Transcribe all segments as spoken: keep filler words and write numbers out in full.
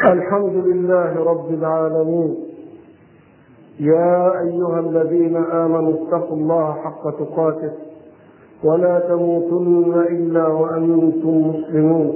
الحمد لله رب العالمين. يا أيها الذين آمنوا اتقوا الله حق تقاته ولا تموتن إلا وأنتم مسلمون.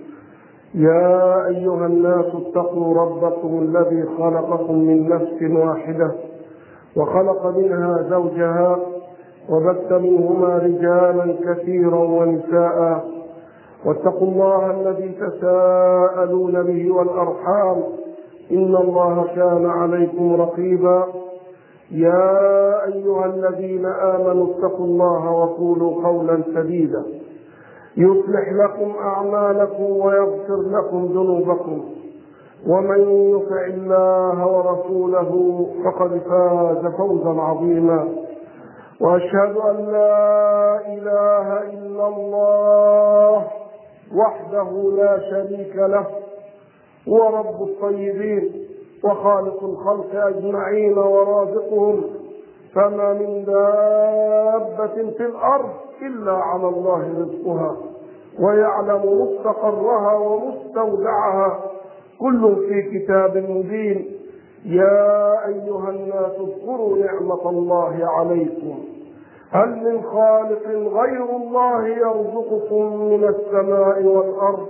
يا أيها الناس اتقوا ربكم الذي خلقكم من نفس واحدة وخلق منها زوجها وبث منهما رجالا كثيرا ونساء، واتقوا الله الذي تساءلون به والأرحام إن الله كان عليكم رقيبا. يا أيها الذين آمنوا اتقوا الله وقولوا قولا سديدا يصلح لكم أعمالكم ويغفر لكم ذنوبكم، ومن يطع الله ورسوله فقد فاز فوزا عظيما. وأشهد أن لا إله إلا الله وحده لا شريك له، هو رب الطيبين وخالق الخلق أجمعين ورازقهم، فما من دابة في الأرض إلا على الله رزقها ويعلم مستقرها ومستودعها كل في كتاب مبين. يا أيها الناس اذكروا نعمة الله عليكم، هل من خالق غير الله يرزقكم من السماء والأرض؟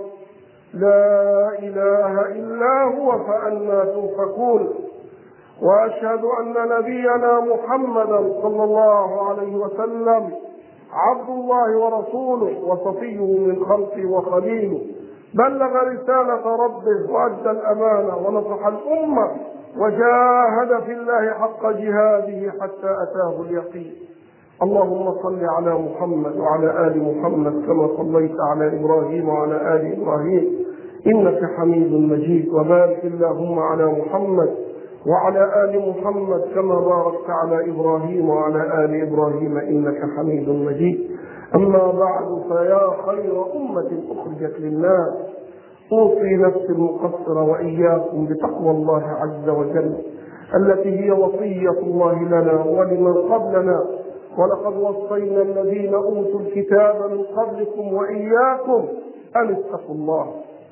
لا إله إلا هو فأنى تؤفكون. وأشهد أن نبينا محمدا صلى الله عليه وسلم عبد الله ورسوله وصفيه من خلقه وخليله، بلغ رسالة ربه وأدى الأمانة ونصح الأمة وجاهد في الله حق جهاده حتى أتاه اليقين. اللهم صل على محمد وعلى آل محمد كما صليت على إبراهيم وعلى آل إبراهيم إنك حميد مجيد، وبارك اللهم على محمد وعلى آل محمد كما باركت على إبراهيم وعلى آل إبراهيم إنك حميد مجيد. أما بعد، فيا خير أمة أخرجت للناس، أوصي نفسي المقصرة وإياكم بتقوى الله عز وجل التي هي وصية الله لنا ولمن قبلنا، ولقد وصينا الذين أوتوا الكتاب من قبلكم وإياكم أن اتقوا الله.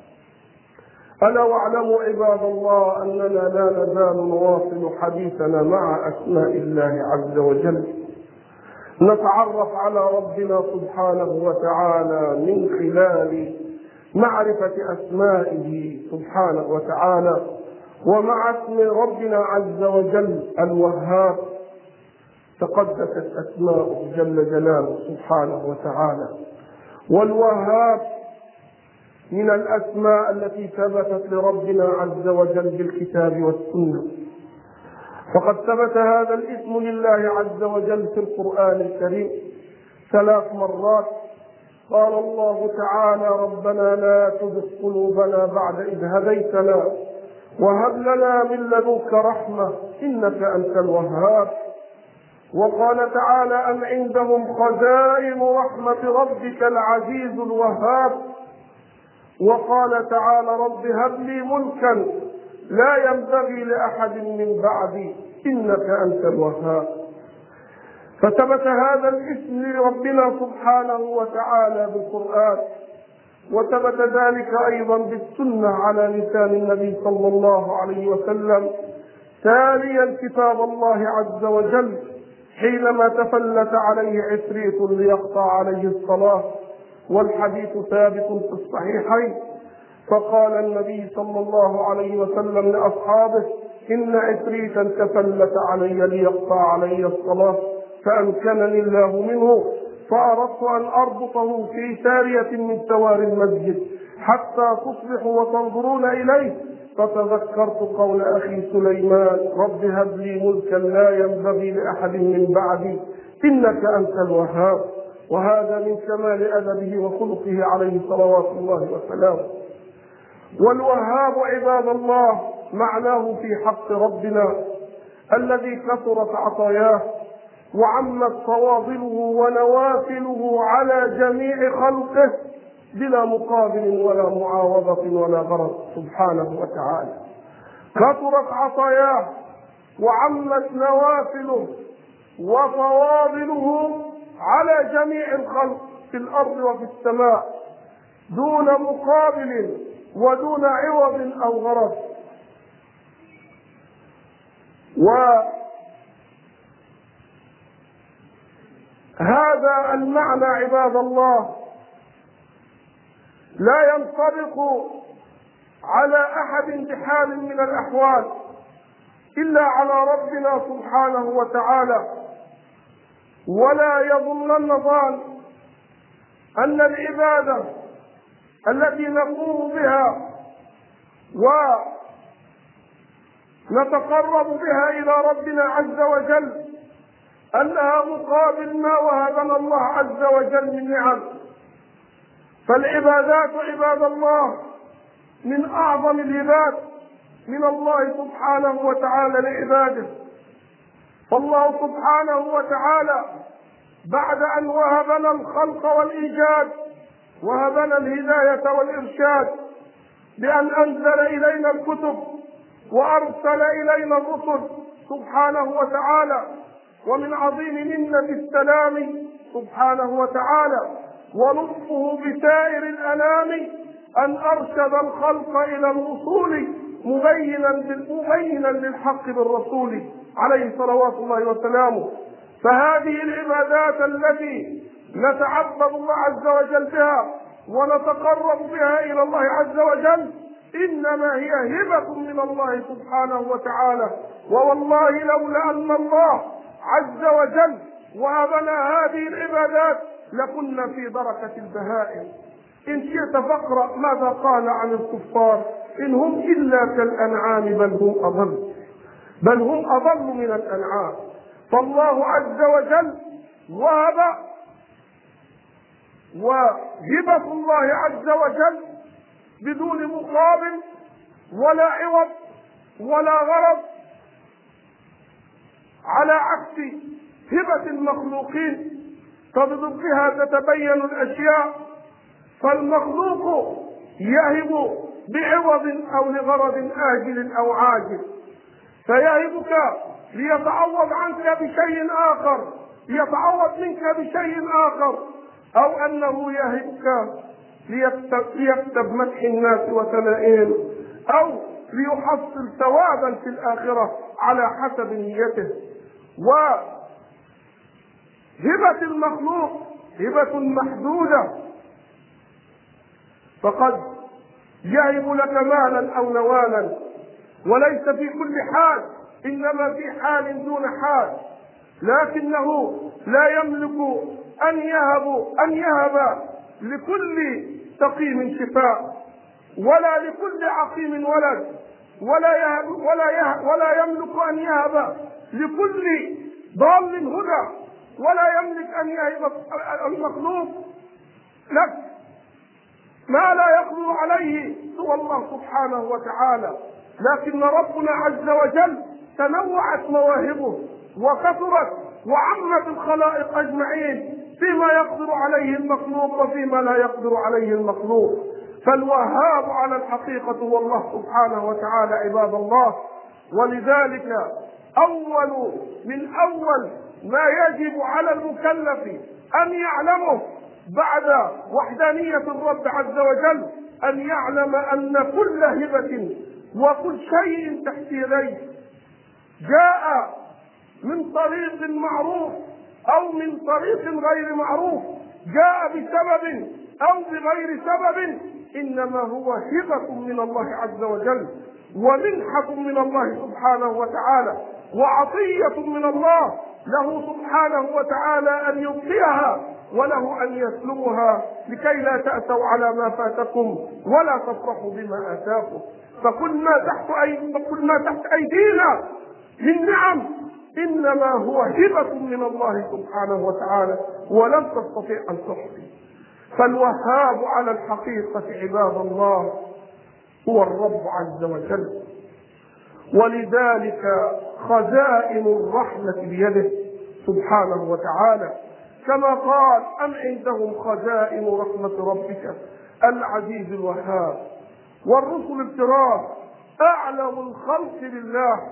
ألا واعلموا عباد الله أننا لا نزال نواصل حديثنا مع أسماء الله عز وجل، نتعرف على ربنا سبحانه وتعالى من خلال معرفة أسمائه سبحانه وتعالى، ومع اسم ربنا عز وجل الوهاب تقدست أسماؤه جل جلاله سبحانه وتعالى. والوهاب من الأسماء التي ثبتت لربنا عز وجل بالكتاب والسنة، فقد ثبت هذا الاسم لله عز وجل في القرآن الكريم ثلاث مرات. قال الله تعالى: ربنا لا تزغ قلوبنا بعد إذ هديتنا وهب لنا من لدنك رحمة إنك أنت الوهاب. وقال تعالى: أم عندهم خزائن رحمة ربك العزيز الوهاب. وقال تعالى: رب هب لي ملكا لا ينبغي لأحد من بعدي إنك أنت الوهاب. فثبت هذا الاسم لربنا سبحانه وتعالى بالقرآن، وثبت ذلك أيضا بالسنة على لسان النبي صلى الله عليه وسلم تاليا كتاب الله عز وجل حينما تفلت عليه عفريت ليقطع عليه الصلاة، والحديث ثابت في الصحيحين. فقال النبي صلى الله عليه وسلم لأصحابه: إن عفريتا تفلت علي ليقطع علي الصلاة فأمكنني الله منه، فأردت أن أربطه في سارية من سوار المسجد حتى تصبحوا وتنظرون إليه، فتذكرت قول أخي سليمان: رب هب لي ملكا لا ينبغي لأحد من بعدي إنك أنت الوهاب. وهذا من كمال أدبه وخلقه عليه صلوات الله وسلامه. والوهاب عباد الله معناه في حق ربنا الذي كثرت عطاياه وعمت فواضله ونوافله على جميع خلقه بلا مقابل ولا معاوضة ولا غرض سبحانه وتعالى. كثرت عطاياه وعمت نوافله وفواضله على جميع الخلق في الأرض وفي السماء دون مقابل ودون عوض أو غرض. وهذا المعنى عباد الله لا ينطبق على أحد بحال من الأحوال إلا على ربنا سبحانه وتعالى. ولا يظنن ظان أن العبادة التي نقوم بها ونتقرب بها إلى ربنا عز وجل أنها مقابل ما وهبنا الله عز وجل من نعم. فالعبادات عباد الله من أعظم الهبات من الله سبحانه وتعالى لعباده. فالله سبحانه وتعالى بعد أن وهبنا الخلق والإيجاد وهبنا الهداية والإرشاد بأن أنزل إلينا الكتب وأرسل إلينا الرسل سبحانه وتعالى، ومن عظيم منة السلام سبحانه وتعالى ولطفه بسائر الأنام أن أرشد الخلق إلى الوصول مبينا مبينا للحق بالرسول عليه صلوات الله وسلامه. فهذه العبادات التي نتعبد الله عز وجل بها ونتقرب بها إلى الله عز وجل إنما هي هبة من الله سبحانه وتعالى. ووالله لولا أن الله عز وجل وهبنا هذه العبادات لكنا في بركة البهائم. إن شئت فاقرأ ماذا قال عن الكفار: إن هم إلا كالأنعام بل هم أضل بل هم أضل من الأنعام. فالله عز وجل وهب، وهبة الله عز وجل بدون مقابل ولا عوض ولا غرض، على عكس هبة المخلوقين فبضدها تتبين الأشياء. فالمخلوق يهب بعوض أو لغرض آجل أو عاجل، فيهبك ليتعوض عنك بشيء آخر، ليتعوض منك بشيء آخر، أو أنه يهبك ليكتب, ليكتب مدح الناس وثنائهم، أو ليحصل ثوابا في الآخرة على حسب نيته. وهبة المخلوق هبة محدودة، فقد يهب لك مالا أو نوالا، وليس في كل حال، إنما في حال دون حال. لكنه لا يملك أن يهب أن يهب لكل سقيم شفاء، ولا لكل عقيم ولد، ولا يهب ولا يهب ولا يملك أن يهب لكل ضال هدى، ولا يملك أن يهب المخلوق لك ما لا يقدر عليه سوى الله سبحانه وتعالى. لكن ربنا عز وجل تنوعت مواهبه وكثرت وعمت الخلائق أجمعين فيما يقدر عليه المخلوق وفيما لا يقدر عليه المخلوق. فالوهاب على الحقيقة هو الله سبحانه وتعالى عباد الله. ولذلك أول من أول ما يجب على المكلف أن يعلمه بعد وحدانية الرب عز وجل أن يعلم أن كل هبة وكل شيء تحت يديه جاء من طريق معروف أو من طريق غير معروف، جاء بسبب أو بغير سبب، إنما هو هبة من الله عز وجل ومنحة من الله سبحانه وتعالى وعطية من الله له سبحانه وتعالى أن يبقيها وله أن يسلبها لكي لا تأسوا على ما فاتكم ولا تفرحوا بما آتاكم. فكل ما تحت أي فكل ما تحت أيدينا من نعم إنما هو هبة من الله سبحانه وتعالى ولن تستطيع أن تحصي. فالوهاب على الحقيقة عباد الله هو الرب عز وجل. ولذلك خزائن الرحمة بيده سبحانه وتعالى، كما قال: أم عندهم خزائن رحمة ربك العزيز الوهاب. والرسل الكرام أعلم الخلق بالله،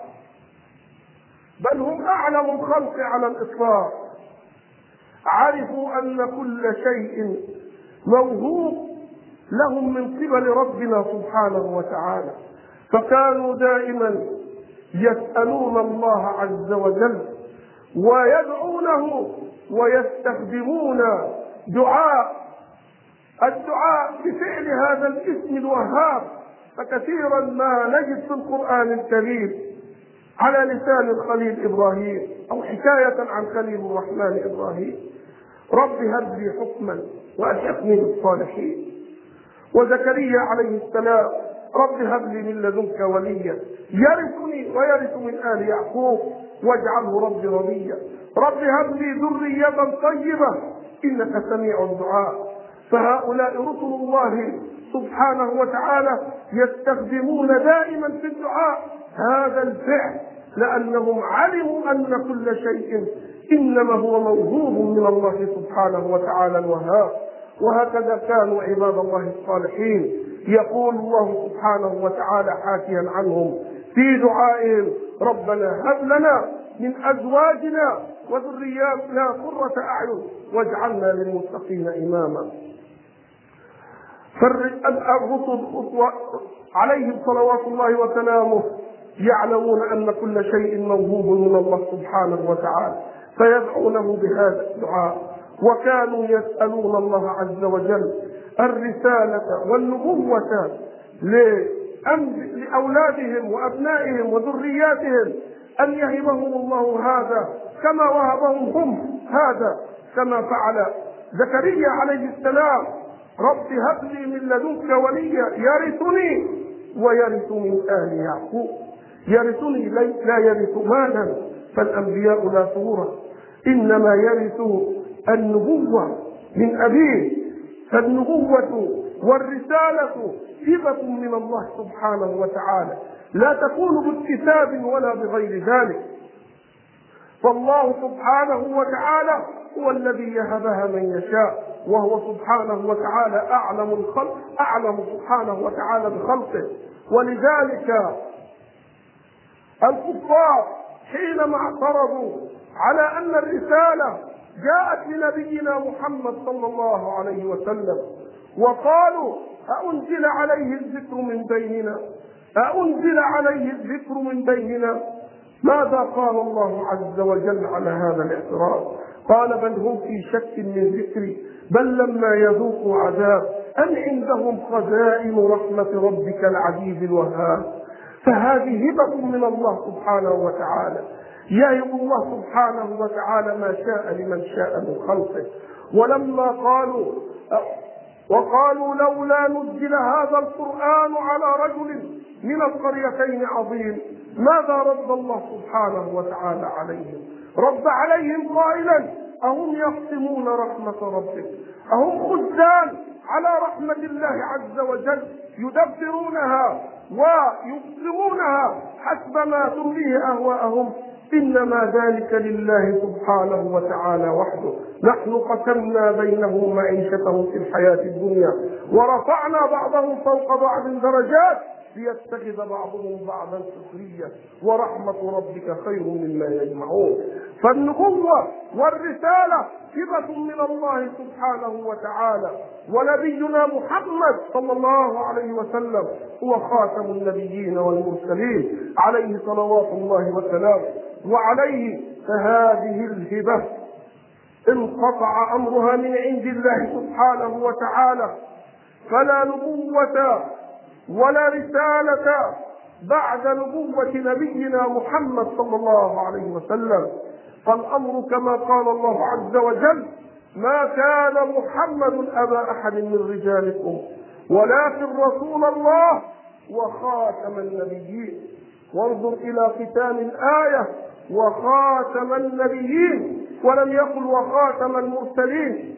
بل هم أعلم الخلق على الإطلاق. عرفوا أن كل شيء موهوب لهم من قبل ربنا سبحانه وتعالى، فكانوا دائما يسألون الله عز وجل ويدعونه ويستخدمون دعاء الدعاء بفعل هذا الاسم الوهاب. فكثيرا ما نجد في القرآن الكريم على لسان الخليل إبراهيم أو حكاية عن خليل الرحمن إبراهيم: رب هب لي حكما وألحقني بالصالحين. وزكريا عليه السلام: رب هب لي من لدنك وليا يرثني ويرث من آل يعقوب واجعله ربي رضيا. رب هب لي ذرية طيبة إنك سميع الدعاء. فهؤلاء رسل الله سبحانه وتعالى يستخدمون دائما في الدعاء هذا الفعل، لأنهم علموا أن كل شيء إنما هو موهوب من الله سبحانه وتعالى الوهاب. وهكذا كانوا عباد الله الصالحين. يقول الله سبحانه وتعالى حاكيا عنهم في دعائهم: ربنا هب لنا من أزواجنا وذرياتنا قرة أعين واجعلنا للمتقين إماما. فالرسل عليهم صلوات الله وسلامه يعلمون أن كل شيء موهوب من الله سبحانه وتعالى، فيدعونه بهذا الدعاء. وكانوا يسألون الله عز وجل الرسالة والنبوة لأولادهم وأبنائهم وذرياتهم، أن يهبهم الله هذا كما وهبهم هم هذا، كما فعل زكريا عليه السلام: رب هب لي من لدنك وليا يرثني ويرث من آل يعقوب. يرثني لا يرث مالا، فالأنبياء لا تورث، إنما يرث النبوة من أبيه. فالنبوة والرسالة هبة من الله سبحانه وتعالى، لا تكون باكتساب ولا بغير ذلك. فالله سبحانه وتعالى هو الذي يهبها من يشاء، وهو سبحانه وتعالى أعلم الخلق، أعلم سبحانه وتعالى بخلقه. ولذلك الكفار حينما اعترضوا على أن الرسالة جاءت لنبينا محمد صلى الله عليه وسلم وقالوا: أأنزل عليه الذكر من بيننا أأنزل عليه الذكر من بيننا ماذا قال الله عز وجل على هذا الاعتراض؟ قال: بل هم في شك من ذكري بل لما يذوقوا عذاب أم عندهم خزائن رحمة ربك العزيز الوهاب. فهذه هبة من الله سبحانه وتعالى، يهب الله سبحانه وتعالى ما شاء لمن شاء من خلقه. ولما قالوا وقالوا لولا نزل هذا القرآن على رجل من القريتين عظيم، ماذا رد الله سبحانه وتعالى عليهم؟ رد عليهم قائلا: أهم يقسمون رحمة ربك؟ أهم خزان على رحمة الله عز وجل يدبرونها ويقسمونها حسب ما تمليه أهواءهم؟ إنما ذلك لله سبحانه وتعالى وحده. نحن قسمنا بينهم معيشتهم في الحياة الدنيا ورفعنا بعضهم فوق بعض درجات ليتخذ بعضهم بعضا سخريا ورحمة ربك خير مما يجمعون. فالنبوة والرسالة هبة من الله سبحانه وتعالى. ونبينا محمد صلى الله عليه وسلم هو خاتم النبيين والمرسلين عليه صلوات الله وسلامه وعليه. فهذه الهبة انقطع أمرها من عند الله سبحانه وتعالى، فلا نبوة ولا رسالة بعد نبوة نبينا محمد صلى الله عليه وسلم. فالأمر كما قال الله عز وجل: ما كان محمد أبا أحد من رجالكم ولكن رسول الله وخاتم النبيين. وانظر إلى ختام الآية: وخاتم النبيين، ولم يقل وخاتم المرسلين.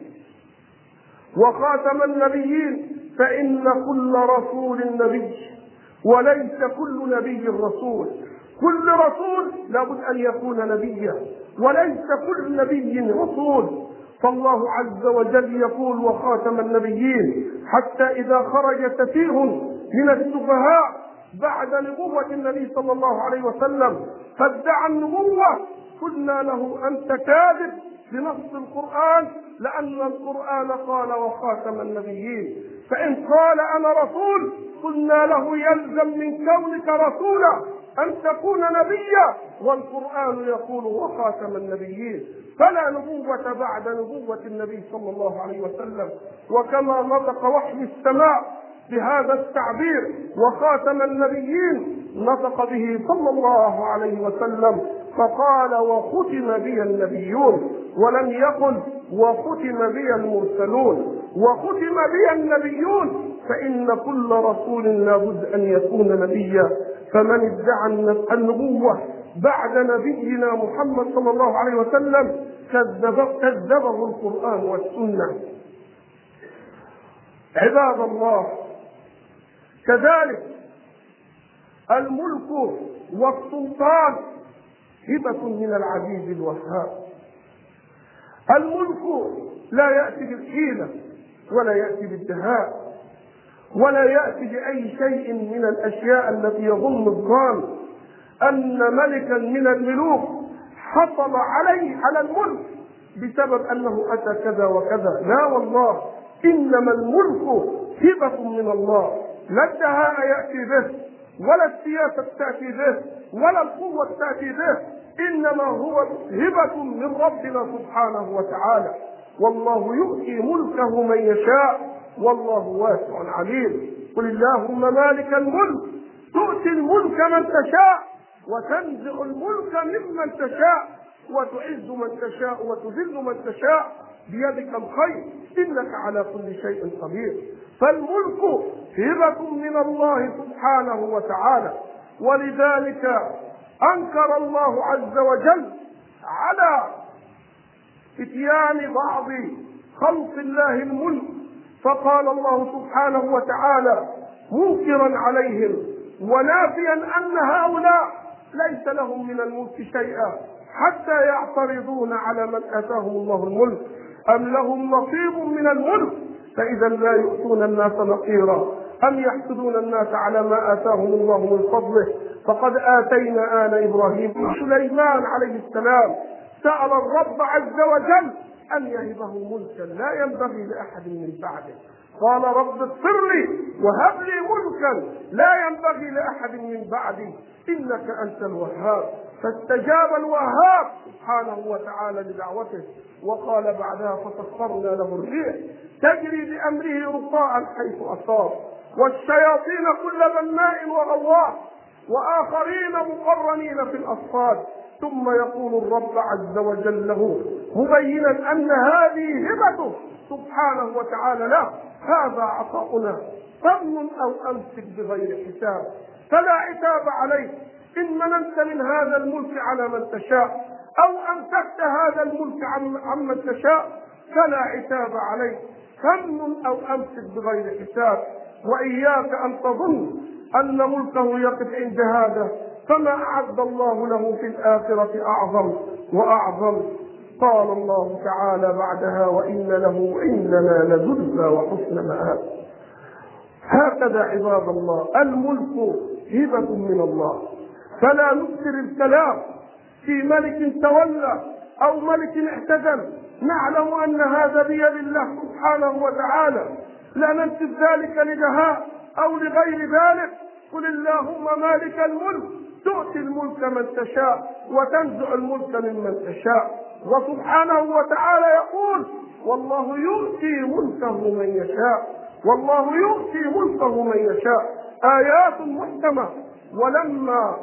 وخاتم النبيين، فإن كل رسول نبي وليس كل نبي رسول. كل رسول لابد أن يكون نبيا وليس كل نبي رسول. فالله عز وجل يقول: وخاتم النبيين، حتى إذا خرج سفيه من السفهاء بعد نبوة النبي صلى الله عليه وسلم فادعى النبوة قلنا له: أنت كاذب بنص القرآن، لأن القرآن قال وخاتم النبيين. فإن قال أنا رسول قلنا له يلزم من كونك رسولا أن تكون نبيا، والقرآن يقول وخاتم النبيين، فلا نبوة بعد نبوة النبي صلى الله عليه وسلم. وكما نطق وحي السماء بهذا التعبير وخاتم النبيين نطق به صلى الله عليه وسلم فقال وختم بي النبيون، ولم يقل وختم بي المرسلون. وختم بي النبيون فإن كل رسول لابد أن يكون نبيا، فمن ادعى النبوة بعد نبينا محمد صلى الله عليه وسلم كذب كذبه القرآن والسنة. عباد الله، كذلك الملك والسلطان هبة من العزيز الوهاب. الملك لا يأتي بالحيلة ولا يأتي بالدهاء ولا يأتي بأي شيء من الأشياء التي يظن الظان أن ملكا من الملوك حصل عليه على الملك بسبب أنه أتى كذا وكذا. لا والله، إنما الملك هبة من الله، لا الدهاء يأتي به ولا السياسة تأتي به ولا القوة تأتي به، إنما هو هبة من ربنا سبحانه وتعالى. والله يؤتي ملكه من يشاء والله واسع عليم. قل اللهم مالك الملك تؤتي الملك من تشاء وتنزع الملك ممن تشاء وتعز من تشاء وتذل من تشاء بيدك الخير إنك على كل شيء قدير. فالملك هبة من الله سبحانه وتعالى، ولذلك أنكر الله عز وجل على اتيان بعض خلق الله الملك، فقال الله سبحانه وتعالى منكرا عليهم ونافيا أن هؤلاء ليس لهم من الملك شيئا حتى يعترضون على من آتاهم الله الملك، أم لهم نصيب من الملك فإذا لا يؤتون الناس نقيرا، أم يحسدون الناس على ما آتاهم الله من فضله فقد آتينا آل إبراهيم. سليمان عليه السلام سأل الرب عز وجل أن يهبه ملكا لا ينبغي لأحد من بعده، قال رب اغفر لي وهب لي ملكا لا ينبغي لأحد من بعدي إنك أنت الوهاب. فاستجاب الوهاب سبحانه وتعالى لدعوته، وقال بعدها فسخرنا له الريح تجري بأمره رخاء حيث أصاب والشياطين كل بناء وغواص وآخرين مقرنين في الأصفاد، ثم يقول الرب عز وجل له مبينا أن هذه هبته سبحانه وتعالى له، هذا عطاؤنا فمن أو أمسك بغير حساب فلا عتاب عليك إن مننت من هذا الملك على من تشاء أو أمسكت هذا الملك عمن تشاء فلا عتاب عليك، فمن أو أمسك بغير حساب. وإياك أن تظن أن ملكه يقف عند هذا، فما أعد الله له في الآخرة أعظم وأعظم. قال الله تعالى بعدها وإن له عندنا لزلفى وحسن مآب. هكذا عباد الله الملك هبة من الله، فلا نكثر الكلام في ملك تولى أو ملك اعتدل، نعلم أن هذا بيد الله سبحانه وتعالى، لا ننسب ذلك لدهاء أو لغير ذلك. قل اللهم مالك الملك تؤتي الملك من تشاء وتنزع الملك ممن تشاء. وسبحانه وتعالى يقول والله يؤتي ملكه من يشاء، والله يؤتي ملكه من يشاء، آيات محكمة. ولما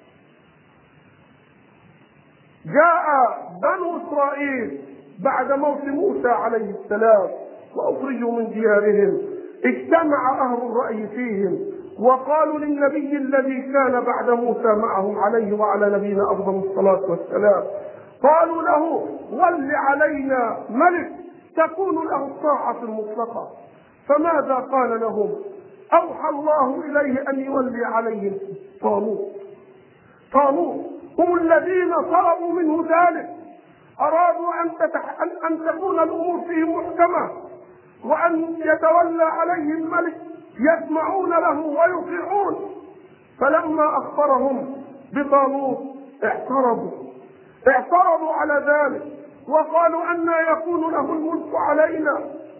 جاء بنو إسرائيل بعد موت موسى عليه السلام وأخرجوا من ديارهم اجتمع أهل الرأي فيهم وقالوا للنبي الذي كان بعد موسى معهم عليه وعلى نبينا أفضل الصلاة والسلام، قالوا له ول علينا ملك تكون له الطاعة المطلقة. فماذا قال لهم؟ أوحى الله إليه أن يولي عليهم طالوت. طالوت هم الذين طلبوا منه ذلك، أرادوا أن, تتح... أن... أن تكون الأمور فيهم محكمة وأن يتولى عليهم ملك يسمعون له ويطيعون. فلما أخبرهم بطالوت اعترضوا اعترضوا على ذلك وقالوا أن يكون له الملك علينا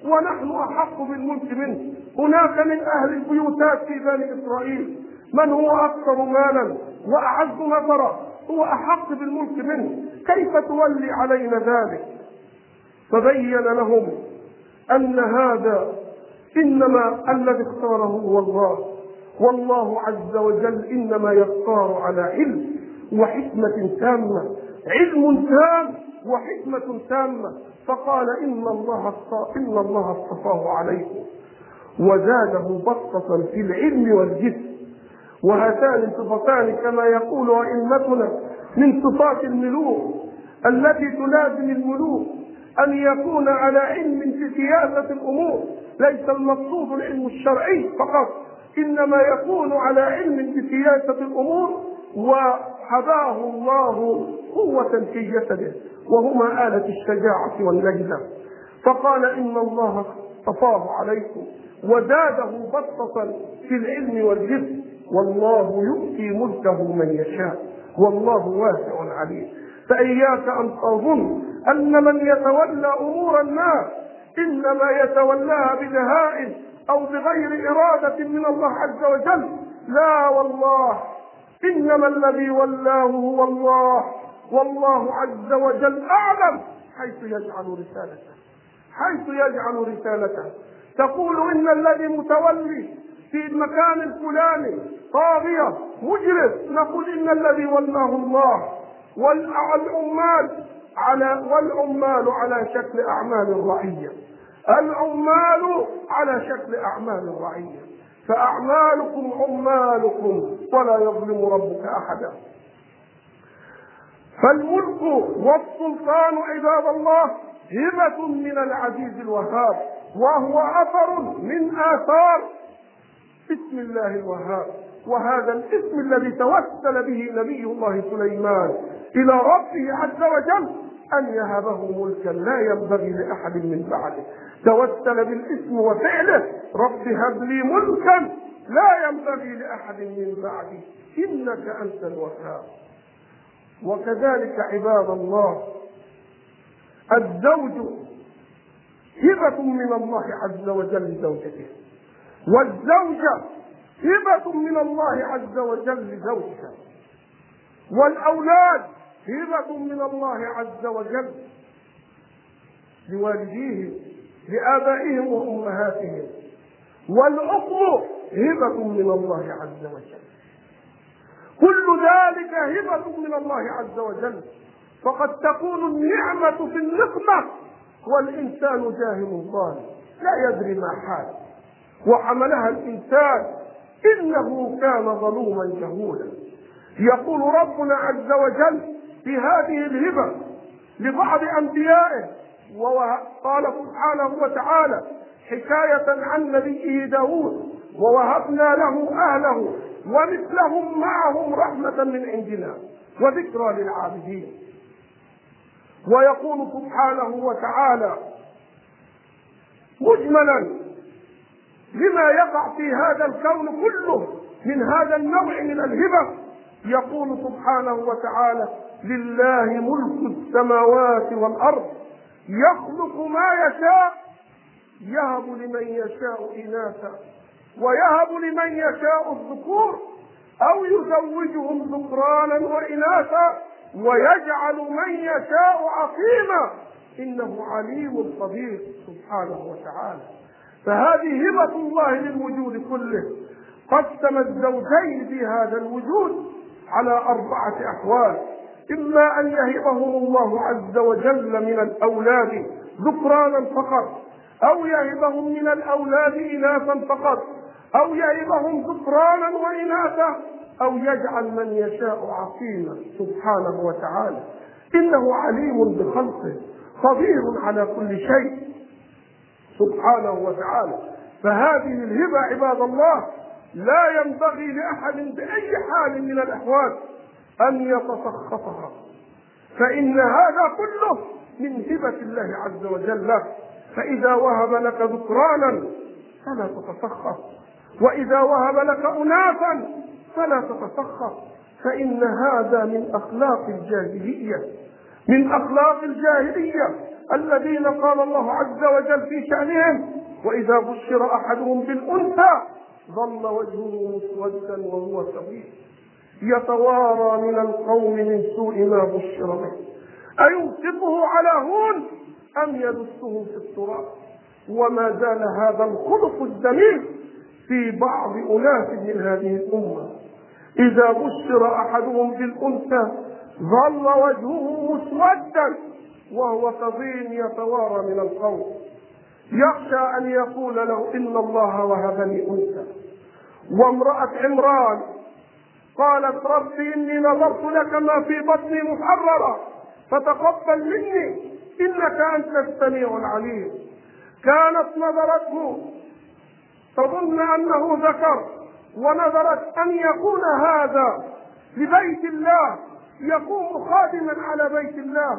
ونحن أحق بالملك منه. هناك من أهل البيوتات في بني إسرائيل من هو أكثر مالا وأعز نفرا، هو أحق بالملك منه، كيف تولي علينا ذلك؟ فبين لهم أن هذا إنما الذي اختاره هو الله، والله عز وجل إنما يختار على علم وحكمة تامة، علم تام وحكمة تامة. فقال إن الله إن الله اصطفاه عليكم وزاده بسطة في العلم والجسم. وهاتان صفتان كما يقول أئمتنا من صفات الملوك التي تلازم الملوك، أن يكون على علم في سياسة الأمور، ليس المقصود العلم الشرعي فقط، إنما يكون على علم في سياسة الأمور، وحباه الله قوة في جسده وهما آلة الشجاعة والنجدة. فقال إن الله اصطفاه عليكم وزاده بسطة في العلم والجسم، والله يؤتي ملكه من يشاء والله واسع عليم. فإياك أن تظن أن من يتولى أمور الناس إنما يتولاها بدهاء أو بغير إرادة من الله عز وجل، لا والله، إنما الذي ولاه هو الله، والله عز وجل أعلم حيث يجعل رسالته حيث يجعل رسالته. تقول إن الذي متولي في المكان الفلاني طاغية مجرم، نقول إن الذي ولاه الله، والعمال على والعمال على شكل أعمال الرعية، العمال على شكل أعمال الرعية، فأعمالكم عمالكم ولا يظلم ربك أحدا. فالملك والسلطان عباد الله هبة من العزيز الوهاب، وهو أثر من آثار اسم الله الوهاب، وهذا الاسم الذي توسل به نبي الله سليمان إلى ربه عز وجل أن يهبه ملكا لا ينبغي لأحد من بعده. توسل بالاسم وفعله، رب هب لي ملكا لا ينبغي لأحد من بعدي إنك أنت الوهاب. وكذلك عباد الله الزوج هبة من الله عز وجل لزوجته، والزوجة هبة من الله عز وجل لزوجها، والأولاد هبة من الله عز وجل لوالديهم لآبائهم وأمهاتهم، والعقل هبة من الله عز وجل. كل ذلك هبة من الله عز وجل، فقد تكون النعمة في النقمة والإنسان جاهل ظالم لا يدري ما حال، وحملها الإنسان إنه كان ظلوما جهولا. يقول ربنا عز وجل في هذه الهبة لبعض أنبيائه، وقال سبحانه وتعالى حكاية عن نبيه داود: ووهبنا له أهله ومثلهم معهم رحمة من عندنا وذكرى للعابدين. ويقول سبحانه وتعالى مجملا لما يقع في هذا الكون كله من هذا النوع من الهبة، يقول سبحانه وتعالى: لله ملك السماوات والأرض يخلق ما يشاء يهب لمن يشاء إناثا ويهب لمن يشاء الذكور أو يزوجهم ذكرانا وإناثا ويجعل من يشاء عقيما إنه عليم خبير سبحانه وتعالى. فهذه هبة الله للوجود كله. قسم الزوجين في هذا الوجود على أربعة أحوال: إما أن يهبهم الله عز وجل من الأولاد ذكرانا فقط، أو يهبهم من الأولاد إناثا فقط، أو يهبهم ذكرانا وإناثا، أو يجعل من يشاء عقيما سبحانه وتعالى. إنه عليم بخلقه خبير على كل شيء سبحانه وتعالى. فهذه الهبة عباد الله لا ينبغي لأحد بأي حال من الأحوال أن يتسخطها، فإن هذا كله من هبة الله عز وجل لك. فإذا وهب لك ذكرانا فلا تتسخط، وإذا وهب لك أناثا فلا تتسخط، فإن هذا من أخلاق الجاهلية من أخلاق الجاهلية الذين قال الله عز وجل في شأنهم: وإذا بشر أحدهم بالأنثى ظل وجهه مسودا وهو كظيم يتوارى من القوم من سوء ما بشر به أيمسكه على هون أم يدسه في التراب. وما زال هذا الخلق الذميم في بعض أناس من هذه الأمة: إذا بشر أحدهم بالأنثى ظل وجهه مسودا وهو كظيم يتوارى من القوم يخشى أن يقول له: إن الله وهبني أنثى. وامرأة عمران قالت: ربي إني نظرت لك ما في بطني محررا فتقبل مني إنك أنت السميع العليم. كانت نظرته تظن أنه ذكر، ونظرت أن يكون هذا لبيت الله، يقوم خادما على بيت الله.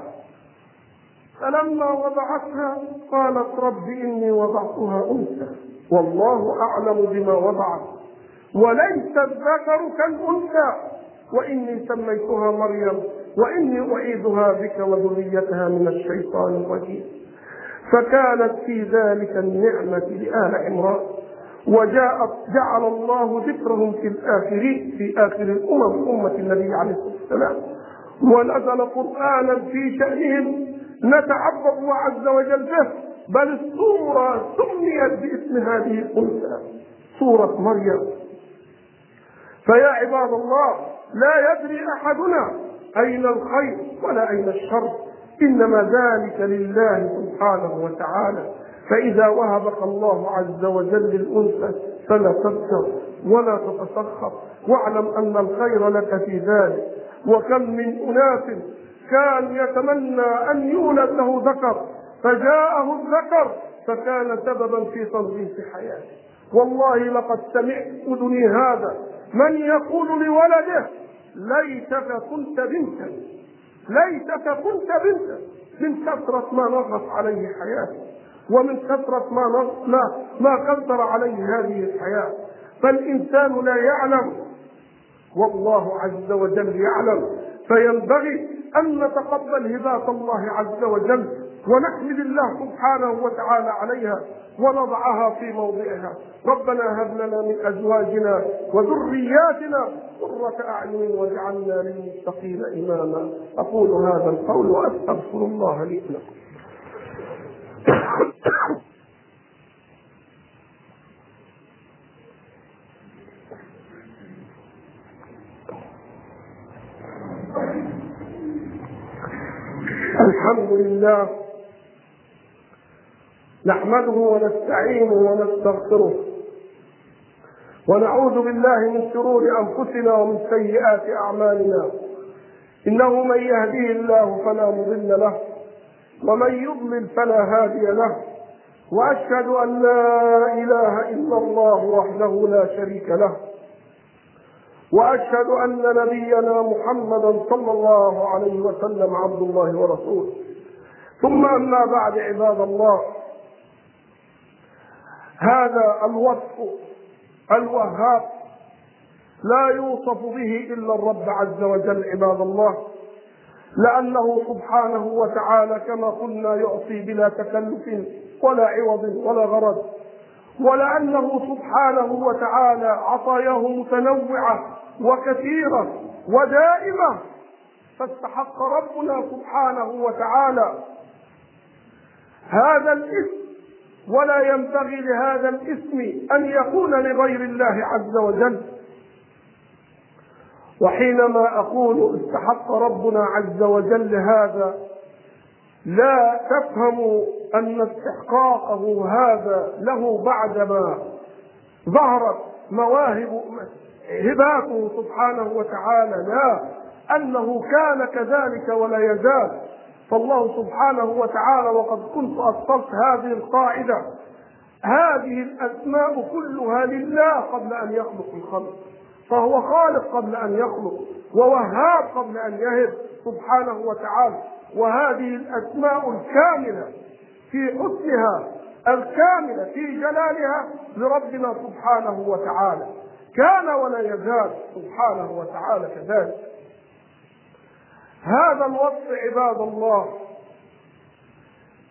فلما وضعتها قالت: رب إني وضعتها أنثى والله أعلم بما وضعت وليس الذكر كالأنثى وإني سميتها مريم وإني أعيذها بك وذريتها من الشيطان الرجيم. فكانت في ذلك النعمة لآل عمران، وجاءت جعل الله ذكرهم في الآخرين في آخر الأمم أمة النبي عليه الصلاة والسلام، ونزل قرآنا في شأنهم نتعبد الله عز وجل به. بل السورة سميت باسم هذه الأنثى سورة مريم. فيا عباد الله، لا يدري أحدنا أين الخير ولا أين الشر، إنما ذلك لله سبحانه وتعالى. فإذا وهبك الله عز وجل الأنثى فلا تذكر ولا تتسخط، واعلم أن الخير لك في ذلك. وكم من أناس كان يتمنى أن يولد له ذكر فجاءه الذكر فكان سببا في تضييع حياته. والله لقد سمعت أذني هذا من يقول لولده: ليتك كنت بنتا، ليتك كنت بنتا، من كثرة ما نغص عليه حياته ومن كثرة ما ما ما قدر عليه هذه الحياة. فالإنسان لا يعلم والله عز وجل يعلم، فينبغي أن نتقبل هبات الله عز وجل ونحمد الله سبحانه وتعالى عليها ونضعها في موضعها. ربنا هب لنا من أزواجنا وذرياتنا قرة أعين واجعلنا للمتقين إماما. أقول هذا القول وأستغفر الله لي ولكم. الحمد لله نحمده ونستعينه ونستغفره ونعوذ بالله من شرور أنفسنا ومن سيئات أعمالنا. إنه من يهديه الله فلا مضل له ومن يضلل فلا هادي له، وأشهد أن لا إله إلا الله وحده لا شريك له، وأشهد أن نبينا محمدا صلى الله عليه وسلم عبد الله ورسوله. ثم أما بعد، عباد الله، هذا الوصف الوهاب لا يوصف به إلا الرب عز وجل عباد الله، لأنه سبحانه وتعالى كما قلنا يعطي بلا تكلف ولا عوض ولا غرض، ولأنه سبحانه وتعالى عطاياه متنوعة وكثيرة ودائمة، فاستحق ربنا سبحانه وتعالى هذا الاسم، ولا ينبغي لهذا الاسم أن يكون لغير الله عز وجل. وحينما أقول استحق ربنا عز وجل هذا، لا تفهموا أن استحقاقه هذا له بعدما ظهرت مواهب هباته سبحانه وتعالى، لا، أنه كان كذلك ولا يزال. فالله سبحانه وتعالى، وقد كنت أصلت هذه القاعدة، هذه الأسماء كلها لله قبل أن يخلق الخلق، فهو خالق قبل أن يخلق ووهاب قبل أن يهب سبحانه وتعالى. وهذه الأسماء الكاملة في حسنها الكاملة في جلالها لربنا سبحانه وتعالى، كان ولا يزال سبحانه وتعالى كذلك. هذا الوصف عباد الله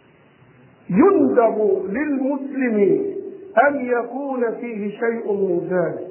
يندب للمسلم أن يكون فيه شيء من ذلك.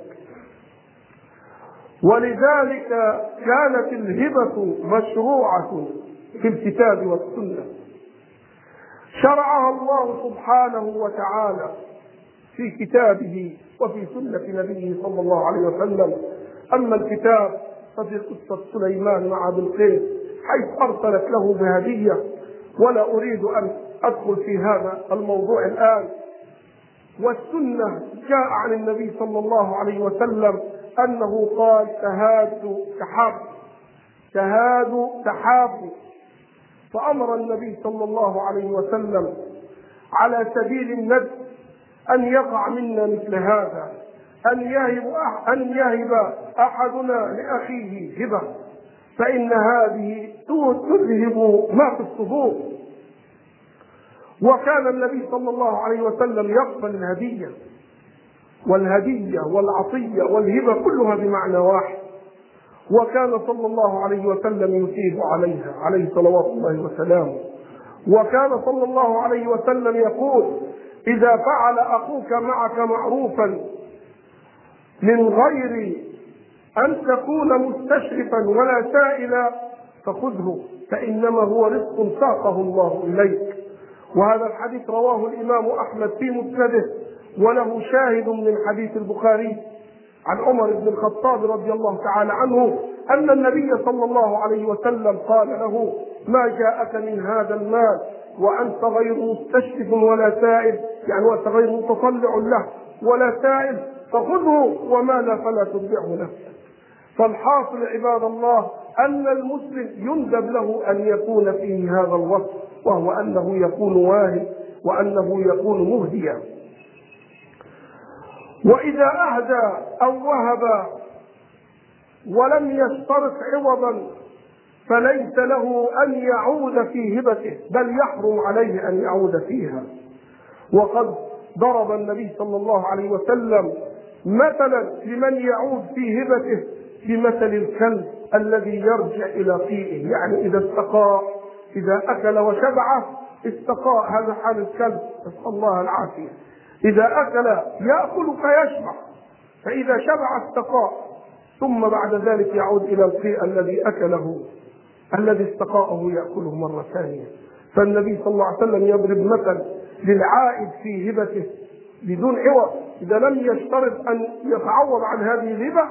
ولذلك كانت الهبة مشروعة في الكتاب والسنة، شرعها الله سبحانه وتعالى في كتابه وفي سنة نبيه صلى الله عليه وسلم. أما الكتاب ففي قصة سليمان مع بلقيس حيث أرسلت له بهدية، ولا أريد أن أدخل في هذا الموضوع الآن. والسنة جاء عن النبي صلى الله عليه وسلم أنه قال تهادوا تحابوا تهادوا تحابوا، فأمر النبي صلى الله عليه وسلم على سبيل الندب أن يقع منا مثل هذا، أن يهب أن يهب أحدنا لأخيه هبة، فإن هذه تذهب ما في الصدور. وكان النبي صلى الله عليه وسلم يقبل الهدية، والهدية والعطية والهبة كلها بمعنى واحد، وكان صلى الله عليه وسلم يثيب عليها عليه صلوات الله وسلامه. وكان صلى الله عليه وسلم يقول إذا فعل أخوك معك معروفا من غير أن تكون مستشرفا ولا سائلا فخذه، فإنما هو رزق ساقه الله إليك. وهذا الحديث رواه الإمام أحمد في مسنده، وله شاهد من حديث البخاري عن عمر بن الخطاب رضي الله تعالى عنه أن النبي صلى الله عليه وسلم قال له ما جاءك من هذا المال وأنت غير مستشرف ولا سائل، يعني وأنت غير متطلع له ولا سائل، فخذه وما لا فلا تتبعه نفسك. فالحاصل عباد الله أن المسلم يندب له أن يكون فيه هذا الوصف، وهو أنه يكون واهب وأنه يكون مهديا. وإذا أهدى أو وهب ولم يشترط عوضا فليس له أن يعود في هبته، بل يحرم عليه أن يعود فيها. وقد ضرب النبي صلى الله عليه وسلم مثلا لمن يعود في هبته بمثل الكلب الذي يرجع إلى قيئه، يعني إذا استقى إذا أكل وشبع استقى، هذا حال الكلب، نسأل الله العافية. إذا أكل يأكل فيشبع، فإذا شبع استقى، ثم بعد ذلك يعود إلى القيء الذي أكله الذي استقاءه يأكله مرة ثانية. فالنبي صلى الله عليه وسلم يضرب مثل للعائد في هبته بدون عوض، إذا لم يشترط أن يتعوض عن هذه الهبة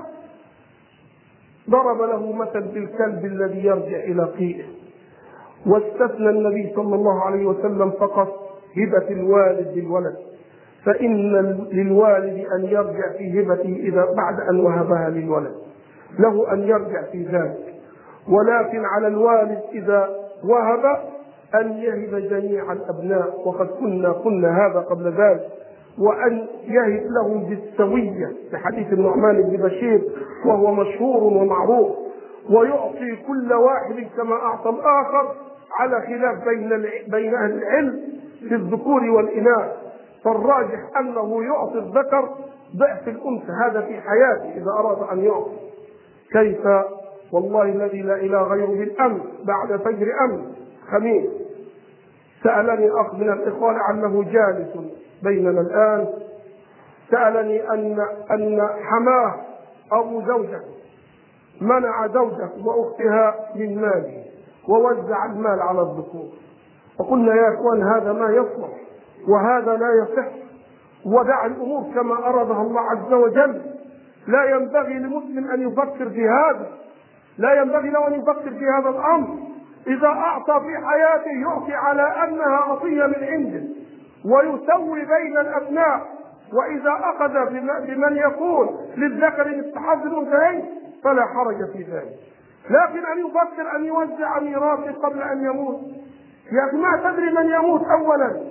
ضرب له مثل بالكلب الذي يرجع إلى قيئه. واستثنى النبي صلى الله عليه وسلم فقط هبة الوالد للولد، فإن للوالد أن يرجع في هبته إذا بعد أن وهبها للولد، له أن يرجع في ذلك، ولكن على الوالد إذا وهب أن يهب جميع الأبناء، وقد كنا قلنا هذا قبل ذلك، وأن يهب لهم بالسوية لحديث النعمان بن بشير وهو مشهور ومعروف، ويعطي كل واحد كما أعطى الآخر، على خلاف بين بين أهل العلم في الذكور والإناث. فالراجح أنه يعطي الذكر ضعف الأنثى، هذا في حياته إذا أراد أن يعطي. كيف؟ والله الذي لا إله غيره بالأمس بعد فجر أمس خميس سألني أخ من الإخوان عنه جالس بيننا الآن، سألني أن أن حماه أبو زوجته منع زوجته وأختها من ماله ووزع المال على الذكور. وقلنا يا إخوان هذا ما يصلح وهذا لا يصح، ودع الأمور كما أرادها الله عز وجل. لا ينبغي لمسلم أن يفكر في هذا، لا ينبغي له أن يفكر في هذا الأمر. إذا أعطى في حياته يعطي على أنها عطية من عنده ويسوي بين الأبناء، وإذا أخذ بمن يقول للذكر مثل حظ الأنثيين فلا حرج في ذلك. لكن أن يفكر أن يوزع ميراثه قبل أن يموت، يا أخي ما تدري من يموت أولا،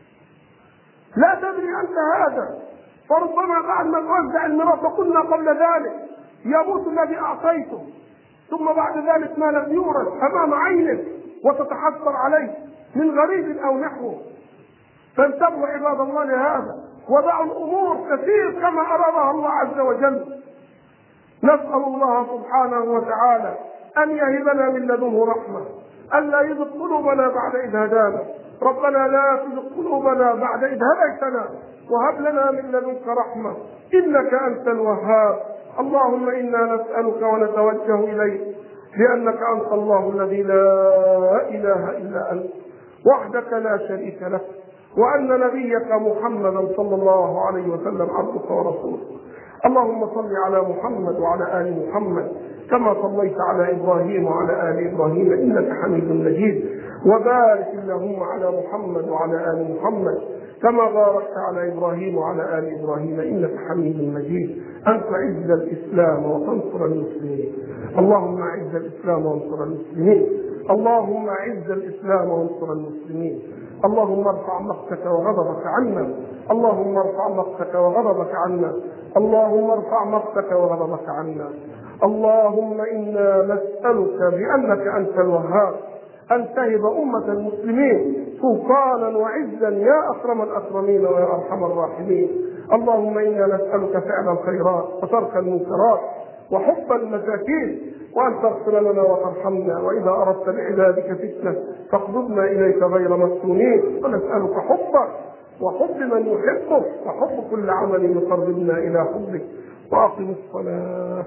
لا تدري أنت هذا، فربما بعد ما توزع الميراث وقلنا قبل ذلك يموت الذي أعطيته، ثم بعد ذلك ما لم يورث أمام عينك وتتحسر عليه من غريب أو نحوه. فانتبهوا عباد الله لهذا، وضعوا الأمور كثير كما أرادها الله عز وجل. نسأل الله سبحانه وتعالى أن يهب لنا من لدنه رحمة، ألا يزغ قلوبنا بعد إذ هدانا، ربنا لا تزغ قلوبنا بعد إذ هديتنا وهب لنا من لدنك رحمة إنك أنت الوهاب. اللهم إنا نسألك ونتوجه إليك لأنك أنت الله الذي لا إله إلا أنت وحدك لا شريك لك، وأن نبيك محمدا صلى الله عليه وسلم عبدك ورسولك. اللهم صل على محمد وعلى آل محمد كما صليت على إبراهيم وعلى آل إبراهيم إنك حميد مجيد، وبارك اللهم على محمد وعلى آل محمد كما باركت على إبراهيم وعلى آل إبراهيم إنك حميد مجيد. أن تعز الإسلام وتنصر المسلمين. اللهم أعز الإسلام وانصر المسلمين. اللهم أعز الإسلام وانصر المسلمين. اللهم ارفع مقتك وغضبك عنا. اللهم ارفع مقتك وغضبك عنا. اللهم ارفع مقتك وغضبك عنا. اللهم إنا نسألك بأنك أنت الوهاب أن تهب أمة المسلمين سلطانا وعزا يا أكرم الأكرمين ويا أرحم الراحمين. اللهم إنا نسألك فعل الخيرات وترك المنكرات وحب المساكين، وأن تغفر لنا وترحمنا، وإذا أردت بعبادك فتنة فاقبضنا إليك غير مفتونين. ونسألك حبك وحب من يحبك وحب كل عمل يقربنا إلى حبك. وأقم الصلاة.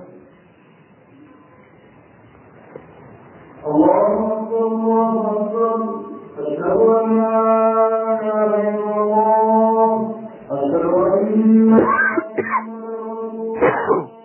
الله أكبر الله أكبر أشهد أن لا إله إلا الله أشهد أن محمدا رسول الله